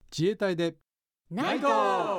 自衛隊でナイト。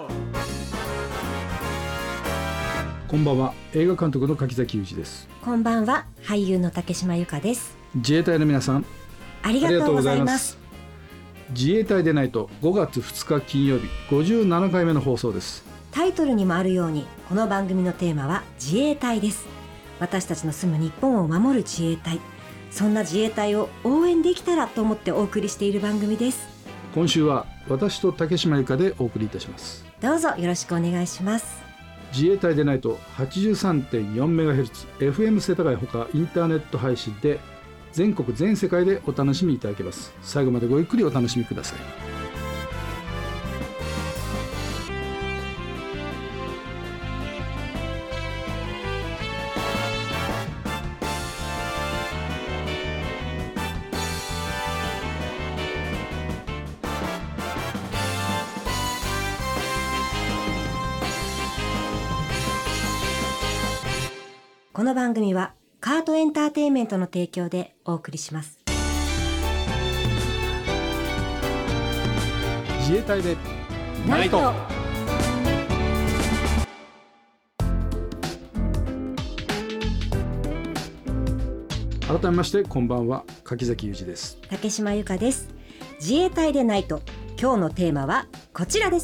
こんばんは。映画監督の柿崎裕二です。 こんばんは。俳優の竹島由香です。 自衛隊の皆さん、 ありがとうございます。 自衛隊でないと5月2日金曜日57回目の放送です。 タイトルにもあるように、この番組のテーマは自衛隊です。私たちの住む日本を守る自衛隊、そんな自衛隊を応援できたらと思ってお送りしている番組です。 今週は私と竹島由香でお送りいたします。 どうぞよろしくお願いします。 自衛隊でないと 83.4MHz FM 世田谷ほかインターネット配信で全国全世界でお楽しみいただけます。最後までごゆっくりお楽しみください。 この番組はカートエンターテインメントの提供でお送りします。 自衛隊でナイト。 改めましてこんばんは、柿崎裕二です。 竹島由香です。自衛隊でナイト。今日のテーマはこちらです。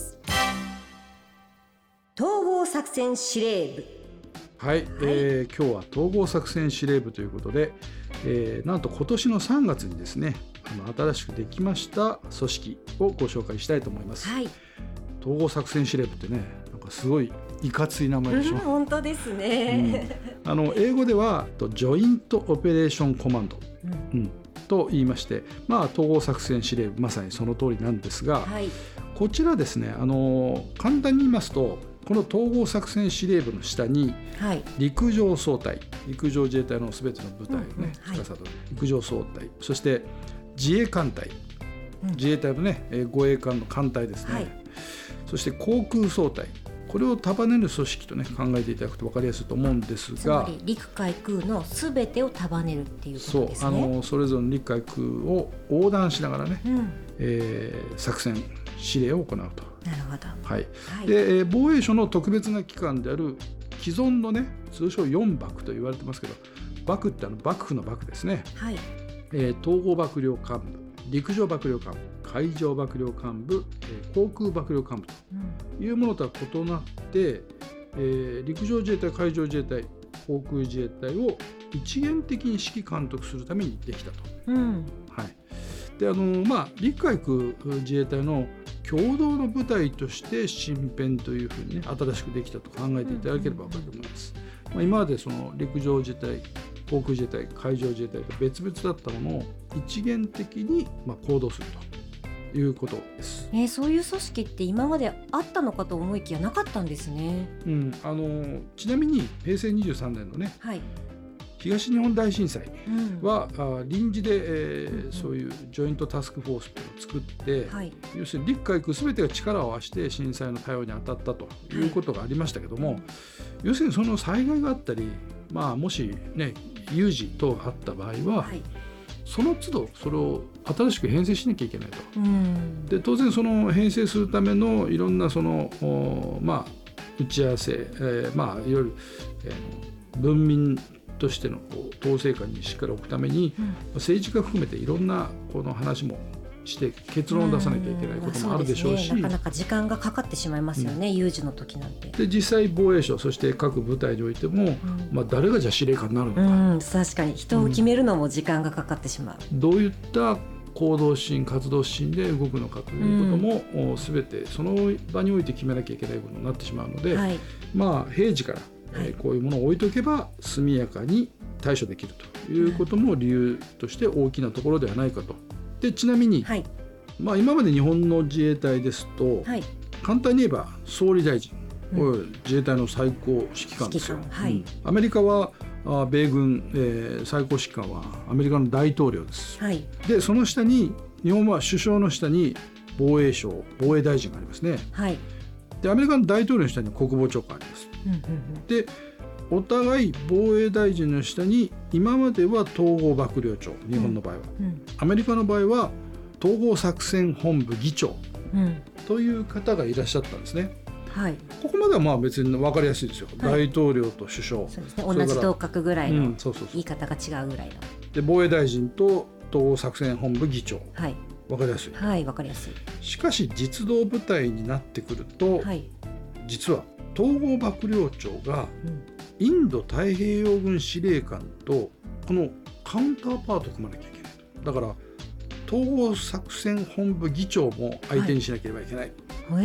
統合作戦司令部。 はい、今日は統合作戦司令部ということで、なんと今年の3月にですね、新しくできました組織をご紹介したいと思います。 はい、 統合作戦司令部ってね、なんかすごいいかつい名前でしょ。 本当ですね、 英語ではジョイントオペレーションコマンド、と言いまして、統合作戦司令部、まさにその通りなんですが、 はい、 こちらですね、簡単に言いますと、この統合作戦司令部の下に、陸上総隊、陸上自衛隊のすべての部隊をね、司る陸上総隊、そして自衛艦隊、自衛隊のね、護衛艦の艦隊ですね、そして航空総隊、これを束ねる組織とね、考えていただくと分かりやすいと思うんですが、 つまり陸海空のすべてを束ねるっていうことですね。 それぞれの陸海空を横断しながらね、作戦指令を行うと。 なるほど。 で、防衛省の特別な機関である既存のね、通称4幕と言われてますけど、幕って幕府の幕ですね、統合幕僚監部、陸上幕僚監部、海上幕僚監部、航空幕僚監部というものとは異なって、陸上自衛隊、海上自衛隊、航空自衛隊を一元的に指揮監督するためにできたと。で、陸海空自衛隊の共同の部隊として新編というふうに、新しくできたと考えていただければ分かると思います。今までその陸上自衛隊、航空自衛隊、海上自衛隊と別々だったものを一元的に行動するということです。 そういう組織って今まであったのかと思いきやなかったんですね。 ちなみに平成23年のね、東日本大震災は、臨時で、そういうジョイントタスクフォースを作って、要するに陸海空全てが力を合わせて震災の対応に当たったということがありましたけども、要するにその災害があったり、もしね、有事等があった場合は、その都度それを新しく編成しなきゃいけないと。で、当然その編成するためのいろんなその、打ち合わせ、いわゆる、文民としての統制下にしっかり置くために、政治家含めていろんなこの話もして結論を出さなきゃいけないこともあるでしょうし、 なかなか時間がかかってしまいますよね、有事の時なんて。 で、実際防衛省、そして各部隊においても、誰がじゃあ司令官になるのか、 確かに人を決めるのも時間がかかってしまう、 どういった行動指針、活動指針で動くのかということも、全てその場において決めなきゃいけないことになってしまうので、平時からこういうものを置いとけば速やかに対処できるということも理由として大きなところではないかと。で、ちなみに、今まで日本の自衛隊ですと、簡単に言えば総理大臣、自衛隊の最高指揮官ですよ。アメリカは米軍、最高指揮官はアメリカの大統領です。で、その下に、日本は首相の下に防衛省、防衛大臣がありますね。で、アメリカの大統領の下に国防長官があります。で、お互い防衛大臣の下に今までは統合幕僚長、日本の場合は、アメリカの場合は統合作戦本部議長という方がいらっしゃったんですね。 はい、 ここまではまあ別に分かりやすいですよ、はい、大統領と首相、 そうですね、同じ同格ぐらいの言い方が違うぐらいの、 で防衛大臣と統合作戦本部議長、 はい、 分かりやすい、 はい、分かりやすい。 しかし実動部隊になってくると、はい、実は統合幕僚長がインド太平洋軍司令官とこのカウンターパートを組まなきゃいけない。だから統合作戦本部議長も相手にしなければいけない、 はい、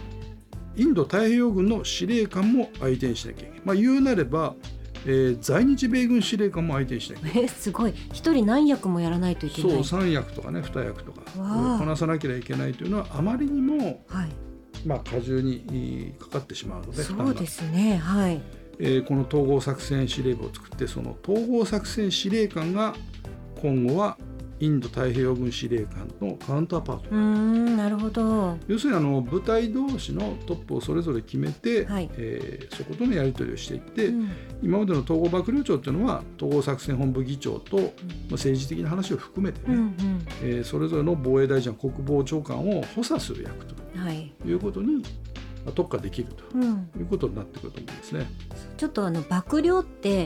インド太平洋軍の司令官も相手にしなきゃいけない、まあ、言うなれば、在日米軍司令官も相手にしなきゃいけない。 すごい、一人何役もやらないといけない。 そう、3役とかね、2役とかこなさなければいけないというのはあまりにも、はい、まあ、過重にかかってしまうので、 そうですね、はい、 この統合作戦司令部を作って、その統合作戦司令官が今後はインド太平洋軍司令官のカウンターパート。 なるほど。 要するに部隊同士のトップをそれぞれ決めて、はい、そことのやり取りをしていって、今までの統合幕僚長というのは統合作戦本部議長と、政治的な話を含めてね、それぞれの防衛大臣、国防長官を補佐する役ということに特化できるということになってくると思うんですね。 ちょっと幕僚って、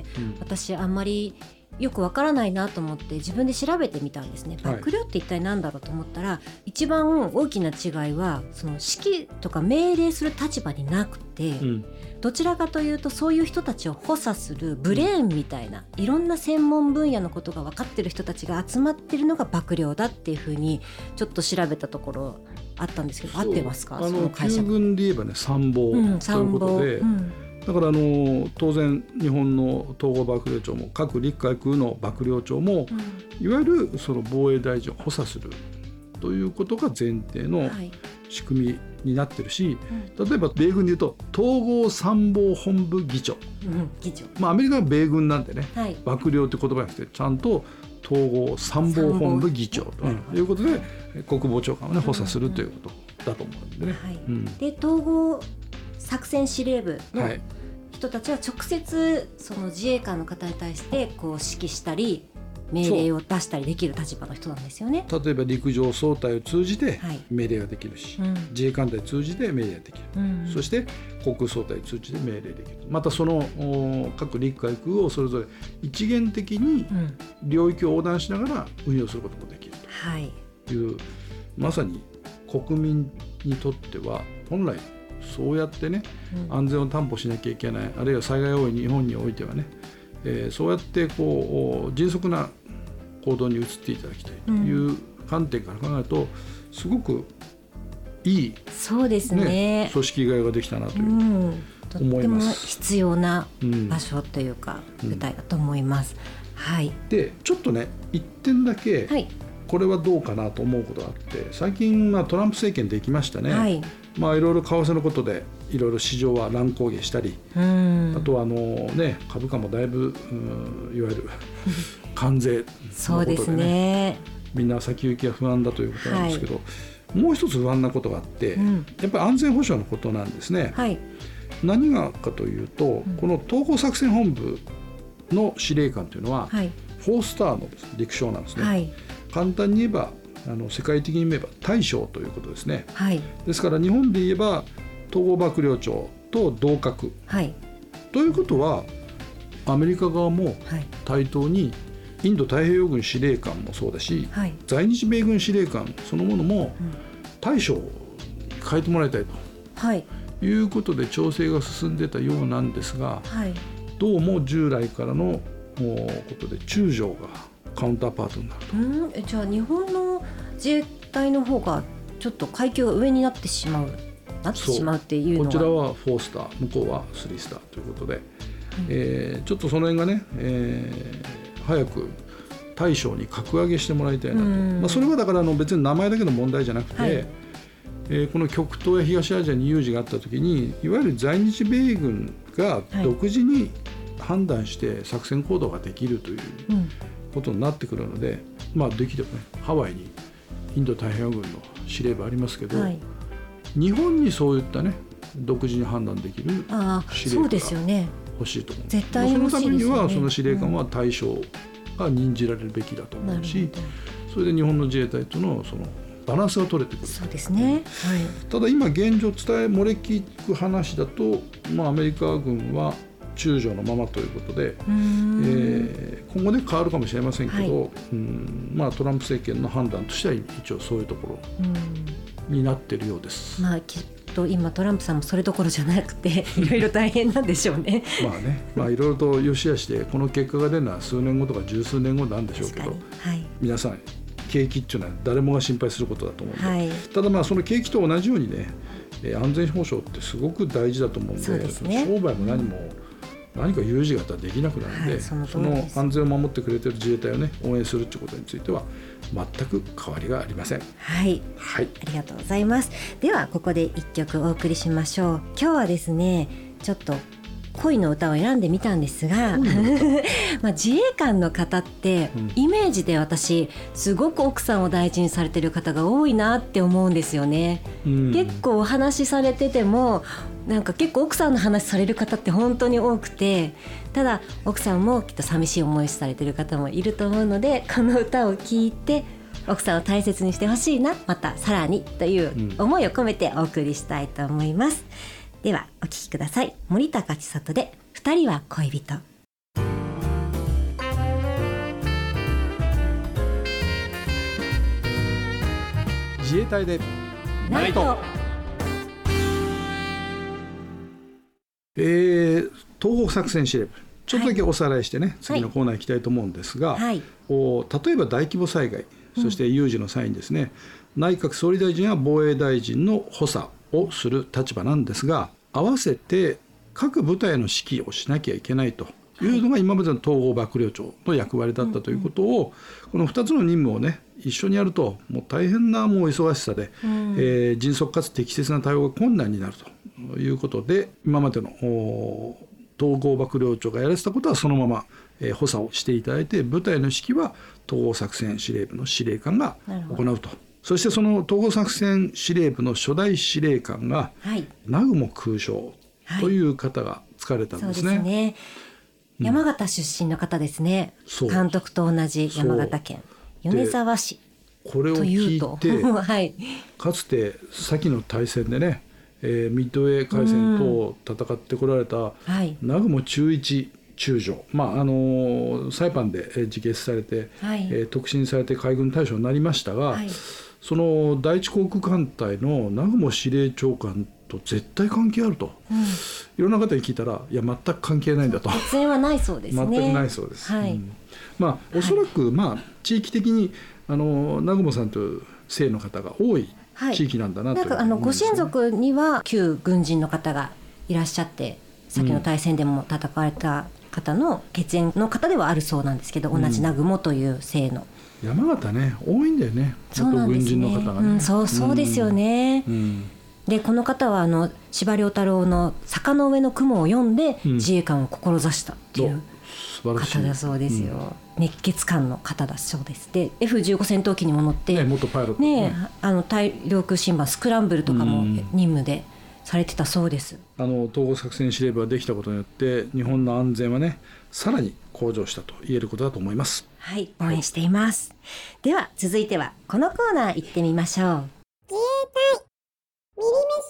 私あんまりよくわからないなと思って自分で調べてみたんですね。幕僚って一体何だろうと思ったら、一番大きな違いはその指揮とか命令する立場になくて、どちらかというとそういう人たちを補佐するブレーンみたいな、いろんな専門分野のことが分かってる人たちが集まってるのが幕僚だっていうふうにちょっと調べたところあったんですけど、合ってますか？その会社。 旧軍で言えばね、参謀ということで、だから当然日本の統合幕僚長も各陸海空の幕僚長も、いわゆるその防衛大臣を補佐するということが前提の仕組みになってるし、例えば米軍でいうと統合参謀本部議長、アメリカは米軍なんでね、幕僚って言葉じゃなくてちゃんと統合参謀本部議長ということで、国防長官を、補佐するということだと思うんでね。 で統合作戦司令部の人たちは直接その自衛官の方に対してこう指揮したり命令を出したりできる立場の人なんですよね。 例えば陸上総隊を通じて命令ができるし、自衛艦隊を通じて命令ができる、そして航空総隊を通じて命令できる。またその各陸海空をそれぞれ一元的に領域を横断しながら運用することもできるという、まさに国民にとっては本来そうやってね、安全を担保しなきゃいけない、あるいは災害多い日本においてはね、そうやって迅速な行動に移っていただきたいという観点から考えると、すごくいい、 そうですね、 組織替えができたなという、思います。 とっても必要な場所というか、舞台だと思います。 でちょっとね、一点だけ、これはどうかなと思うことがあって、最近、トランプ政権できましたね。いろいろ為替のことでいろいろ市場は乱高下したり、あとは株価もだいぶいわゆる関税のことでね、みんな先行きが不安だということなんですけど、もう一つ不安なことがあって、やっぱり安全保障のことなんですね。何がかというと、この統合作戦本部の司令官というのは、4スターの陸将なんですね。簡単に言えば世界的に言えば大将ということですね。ですから日本で言えば統合幕僚長と同格、ということはアメリカ側も対等にインド太平洋軍司令官もそうだし、在日米軍司令官そのものも大将に変えてもらいたいということで調整が進んでたようなんですが、どうも従来からのことで中将がカウンターパートになると。 じゃあ日本の自衛隊の方がちょっと階級が上になってしまうっていうのは、 こちらは4スター、向こうは3スターということで、ちょっとその辺がね、早く大将に格上げしてもらいたいなと。それはだから別に名前だけの問題じゃなくて、この極東や東アジアに有事があった時にいわゆる在日米軍が独自に判断して作戦行動ができるということになってくるので、できればね、ハワイにインド太平洋軍の司令部ありますけど、日本にそういったね独自に判断できる司令官が欲しいと思う。 絶対に欲しいですよね。 そのためにはその司令官は大将が任じられるべきだと思うし、それで日本の自衛隊とのそのバランスが取れてくる。 そうですね、はい、 ただ今現状漏れ聞く話だと、アメリカ軍は中将のままということで、今後ね変わるかもしれませんけど、トランプ政権の判断としては一応そういうところになっているようです。 きっと今トランプさんもそれどころじゃなくていろいろ大変なんでしょうね。 いろいろと良し悪しでこの結果が出るのは数年後とか十数年後なんでしょうけど、皆さん景気っていうのは誰もが心配することだと思うので、ただその景気と同じようにね、安全保障ってすごく大事だと思うので、商売も何も何か有事があったらできなくなるので、その安全を守ってくれている自衛隊をね応援するということについては全く変わりがありません。 はい、ありがとうございます。ではここで一曲お送りしましょう。今日はですねちょっと恋の歌を選んでみたんですが自衛官の方ってイメージで私すごく奥さんを大事にされてる方が多いなって思うんですよね、結構お話しされてても結構奥さんの話される方って本当に多くて、ただ奥さんもきっと寂しい思いされてる方もいると思うので、この歌を聴いて奥さんを大切にしてほしいな、またさらにという思いを込めてお送りしたいと思います。ではお聴きください。森高千里で二人は恋人。 自衛隊でナイト。 統合作戦司令部ちょっとだけおさらいしてね、次のコーナー行きたいと思うんですが、例えば大規模災害そして有事の際にですね、内閣総理大臣や防衛大臣の補佐をする立場なんですが、合わせて各部隊の指揮をしなきゃいけないというのが今までの統合幕僚長の役割だったということを、この2つの任務をね一緒にやるともう大変な忙しさで、迅速かつ適切な対応が困難になるということで、今までの統合幕僚長がやらせたことはそのまま補佐をしていただいて、部隊の指揮は統合作戦司令部の司令官が行うと。そしてその統合作戦司令部の初代司令官が、南雲空将という方が就かれたんですね。 そうですね、山形出身の方ですね。監督と同じ山形県米沢市これを聞いてかつて先の大戦でね、ミッドウェー海戦等を戦ってこられた南雲忠一中将、サイパンで自決されて、特進されて海軍大将になりましたが、その第一航空艦隊の南雲司令長官と絶対関係あると、いろんな方に聞いたらいや全く関係ないんだと。 血縁はないそうですね。 全くないそうです、おそらく地域的に南雲さんという姓の方が多い地域なんだなという、 ご親族には旧軍人の方がいらっしゃって、先の大戦でも戦われた方の血縁の方ではあるそうなんですけど、同じ南雲という姓の山形ね多いんだよね。元軍人の方がね。 そうですよね、でこの方は司馬遼太郎の坂の上の雲を読んで自衛官を志したっていう方だそうですよ、熱血漢の方だそうです。で F15 戦闘機にも乗って、 元パイロット、 大量空振板スクランブルとかも任務でされてたそうです。 統合作戦司令部ができたことによって日本の安全はねさらに向上したと言えることだと思います。 応援しています、では続いてはこのコーナー行ってみましょう。自衛隊ミ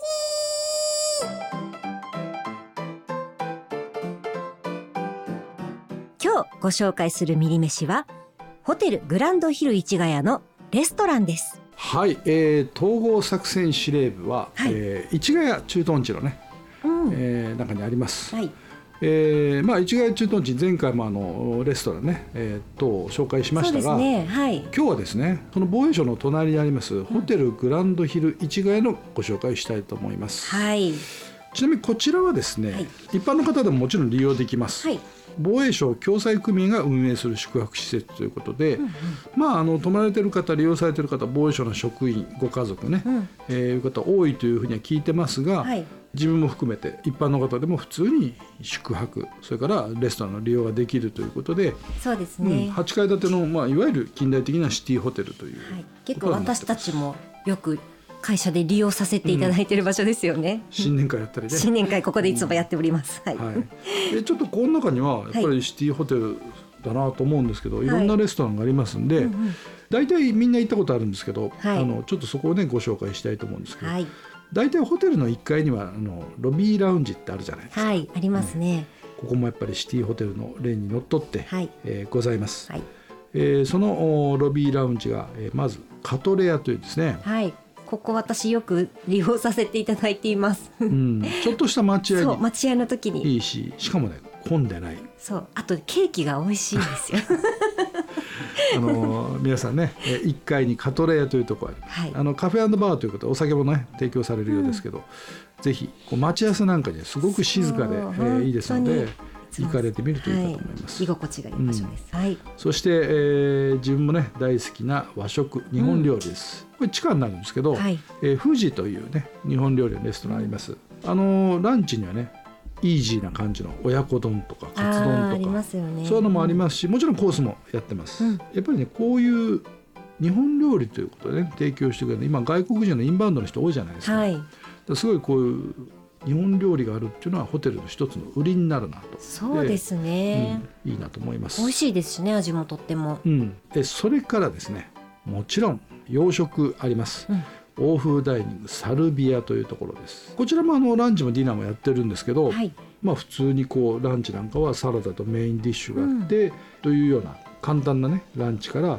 リ飯。今日ご紹介するミリ飯はホテルグランドヒル市ヶ谷のレストランです。 統合作戦司令部は、市ヶ谷駐屯地のね、中にあります。市ヶ谷駐屯地前回もレストランね、紹介しましたが、今日はですねその防衛省の隣にありますホテルグランドヒル市ヶ谷のご紹介をしたいと思います。ちなみにこちらはですね、一般の方でももちろん利用できます。防衛省共済組合が運営する宿泊施設ということで、泊まられている方利用されている方防衛省の職員ご家族ね、いう方多いというふうには聞いてますが、自分も含めて一般の方でも普通に宿泊それからレストランの利用ができるということで、 そうですね、 8階建ての、いわゆる近代的なシティホテルという、 結構私たちもよく会社で利用させていただいている場所ですよね。 新年会やったりね。 新年会ここでいつもやっております。 ちょっとこの中にはやっぱりシティホテルだなと思うんですけど、いろんなレストランがありますんで、 大体みんな行ったことあるんですけど、 はい、 ちょっとそこをねご紹介したいと思うんですけど、 はい、 大体ホテルの1階にはロビーラウンジってあるじゃないですか。 はい、ありますね。 ここもやっぱりシティホテルの例にのっとって、 はい、 ございます。 はい、 そのロビーラウンジが、まずカトレアというですね、 はい、ここ私よく利用させていただいています。 うん、ちょっとした待合そう、待合の時にいいし、しかもね混んでない。 そう、あとケーキが美味しいんですよ。 皆さんね、1階にカトレアというところある、はい、カフェ&バーということでお酒もね提供されるようですけど、ぜひこう待ち合わせなんかにはすごく静かで、いいですので行かれてみるといいかと思います、 はい、居心地がいい場所です、はい、 そして、自分もね大好きな和食日本料理です、これ地下になるんですけど、はい、富士というね日本料理のレストランあります。ランチにはねイージーな感じの親子丼とかカツ丼とかありますよね、 そういうのもありますし、もちろんコースもやってます、やっぱりねこういう日本料理ということでね提供してくれる、今外国人のインバウンドの人多いじゃないですか、はい、すごいこういう日本料理があるっていうのはホテルの一つの売りになるなと。 そうですね、 いいなと思います。 美味しいですしね、味もとっても、 でそれからですね、もちろん洋食あります、欧風ダイニングサルビアというところです。こちらもランチもディナーもやってるんですけど、はい、普通にこうランチなんかはサラダとメインディッシュがあって、というような簡単なねランチから、はい、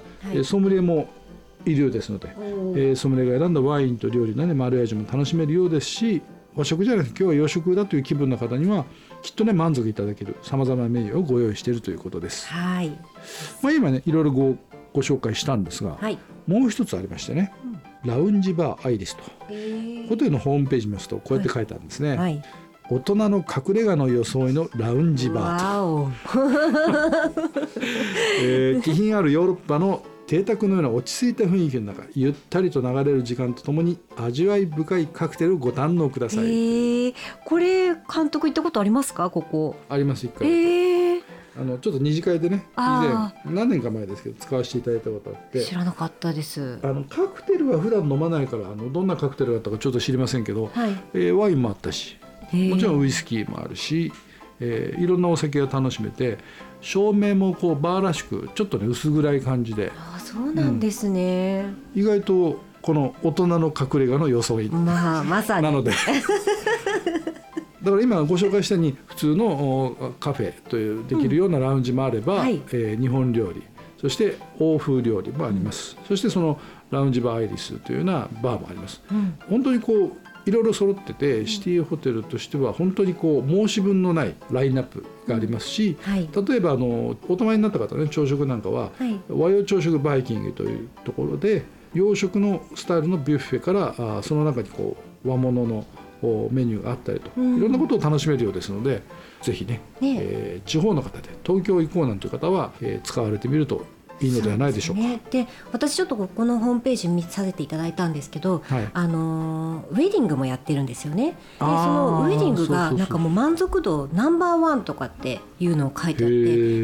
ソムリエもいるようですので、ソムリエが選んだワインと料理のねマリアージュも楽しめるようですし、和食じゃなくて今日は洋食だという気分の方にはきっとね満足いただけるさまざまなメニューをご用意しているということです。はい、今ねいろいろご紹介したんですが、はい、もう一つありましてね、ラウンジバーアイリスと、ホテルのホームページ見ますとこうやって書いてあるんですね、はい、大人の隠れ家の装いのラウンジバーと、気品あるヨーロッパの邸宅のような落ち着いた雰囲気の中、ゆったりと流れる時間とともに味わい深いカクテルをご堪能ください。 これ監督行ったことありますか？ここあります、1回、ちょっと二次会でね以前何年か前ですけど使わせていただいたことあって、 知らなかったです。 カクテルは普段飲まないからどんなカクテルだったかちょっと知りませんけど、はい、ワインもあったし、もちろんウイスキーもあるし、いろんなお酒が楽しめて、照明もこうバーらしくちょっとね薄暗い感じで、 そうなんですね、 意外とこの大人の隠れ家の装い、 まさになのでだから今ご紹介したように普通のカフェというできるようなラウンジもあれば、はい、日本料理、そして欧風料理もあります、そしてそのラウンジバーアイリスというようなバーもあります、本当にこういろいろ揃ってて、シティホテルとしては本当にこう申し分のないラインナップがありますし、はい、例えばお泊まりになった方ね、朝食なんかは、はい、和洋朝食バイキングというところで洋食のスタイルのビュッフェからその中にこう和物のメニューがあったりと、いろんなことを楽しめるようですので、ぜひね、地方の方で東京行こうなんていう方は、使われてみるといいのではないでしょうか。 で、私ちょっとここのホームページ見させていただいたんですけど、はい、ウェディングもやってるんですよね。でそのウェディングがなんかもう満足度ナンバーワンとかっていうのを書いてあって、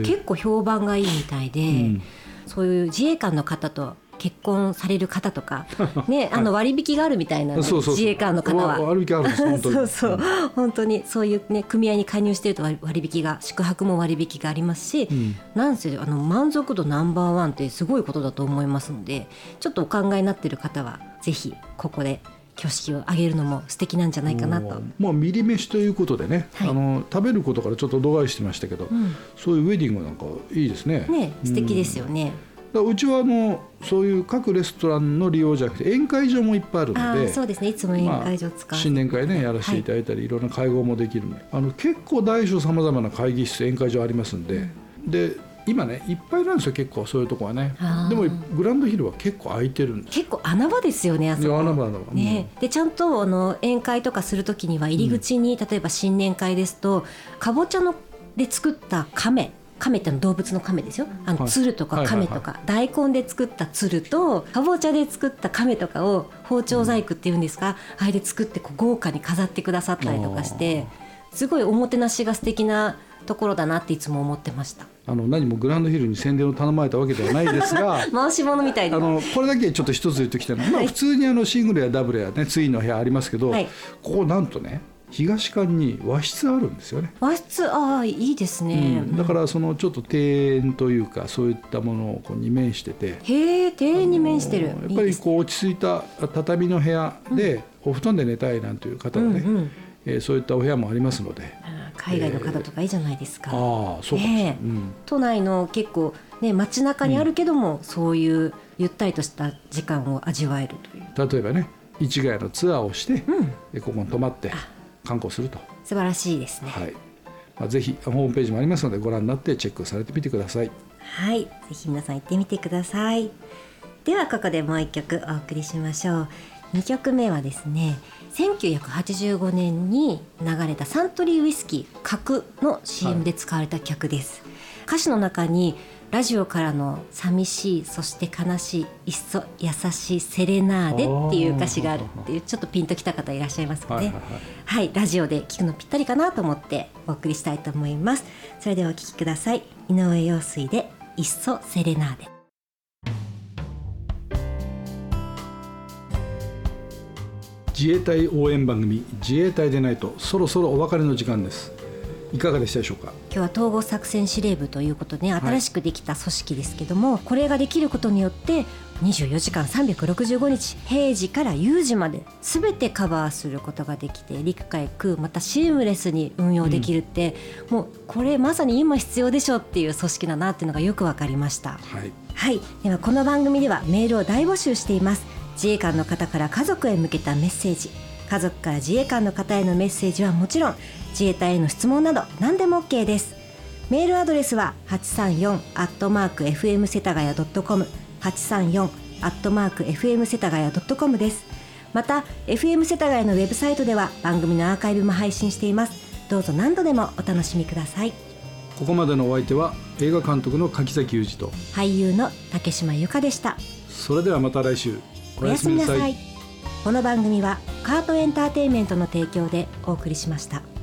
結構評判がいいみたいで、そういう自衛官の方と結婚される方とか、ね、割引があるみたいなの、自衛官の方は割引あるんです本当にそう、本当にそういう、ね、組合に加入していると割引が、宿泊も割引がありますし、なんせ満足度ナンバーワンってすごいことだと思いますので、ちょっとお考えになっている方はぜひここで挙式を挙げるのも素敵なんじゃないかなと。 ミリ飯ということでね、はい、食べることからちょっと度外視してましたけど、そういうウェディングなんかいいですね。 素敵ですよね。 うちはそういう各レストランの利用じゃなくて宴会場もいっぱいあるので、 そうですね、いつも宴会場使う、 新年会ねやらせていただいたり、いろんな会合もできるので、結構大小さまざまな会議室宴会場ありますんで、で今ねいっぱいなんですよ、結構そういうとこはね。でもグランドヒルは結構空いてるんです。 結構穴場ですよね、あそこ。 穴場、 ね、でちゃんと宴会とかするときには入り口に、例えば新年会ですとかぼちゃで作った亀って動物の亀ですよ。鶴とか亀とか、大根で作った鶴とかぼちゃで作った亀とかを包丁細工っていうんですか、あれで作って豪華に飾ってくださったりとかして、すごいおもてなしが素敵なところだなっていつも思ってました。 何もグランドヒルに宣伝を頼まれたわけではないですが回し物みたいでこれだけちょっと一つ言っておきたいのは、普通にシングルやダブルや、ね、ツインの部屋ありますけど、はい、ここなんとね東館に和室あるんですよね。 和室、いいですね、 だからそのちょっと庭園というかそういったものをこうに面してて、 へえ、庭園に面してる。 やっぱりこう落ち着いた畳の部屋でお布団で寝たいなんていう方はね、そういったお部屋もありますので、 海外の方とかいいじゃないですか。 そうか、 都内の結構ね街中にあるけども、そういうゆったりとした時間を味わえるという。 例えばね、市ヶ谷のツアーをして、ここに泊まって観光すると。 素晴らしいですね。 はい、ぜひホームページもありますのでご覧になってチェックされてみてください。 はい、ぜひ皆さん行ってみてください。ではここでもう一曲お送りしましょう。2曲目はですね、1985年に流れたサントリーウイスキー角の CM で使われた曲です。歌詞の中にラジオからの寂しいそして悲しいいっそ優しいセレナーデっていう歌詞があるっていう、ちょっとピンときた方いらっしゃいますかね。はい、ラジオで聞くのぴったりかなと思ってお送りしたいと思います。それではお聴きください。井上陽水でいっそセレナーデ。 自衛隊応援番組自衛隊でないと、そろそろお別れの時間です。いかがでしたでしょうか。 今日は統合作戦司令部ということで、新しくできた組織ですけども、これができることによって24時間365日平時から有事まで全てカバーすることができて、陸海空またシームレスに運用できるって、もうこれまさに今必要でしょっていう組織だなっていうのがよく分かりました。はい、ではこの番組ではメールを大募集しています。自衛官の方から家族へ向けたメッセージ、家族から自衛官の方へのメッセージはもちろん、自衛隊への質問など何でも OK です。メールアドレスは 834@fm 世田谷 .com、 834@fm 世田谷 .com です。また FM 世田谷のウェブサイトでは番組のアーカイブも配信しています。どうぞ何度でもお楽しみください。 ここまでのお相手は映画監督の柿崎裕二と俳優の竹島由香でした。 それではまた来週、 おやすみなさい。この番組はカートエンターテインメントの提供でお送りしました。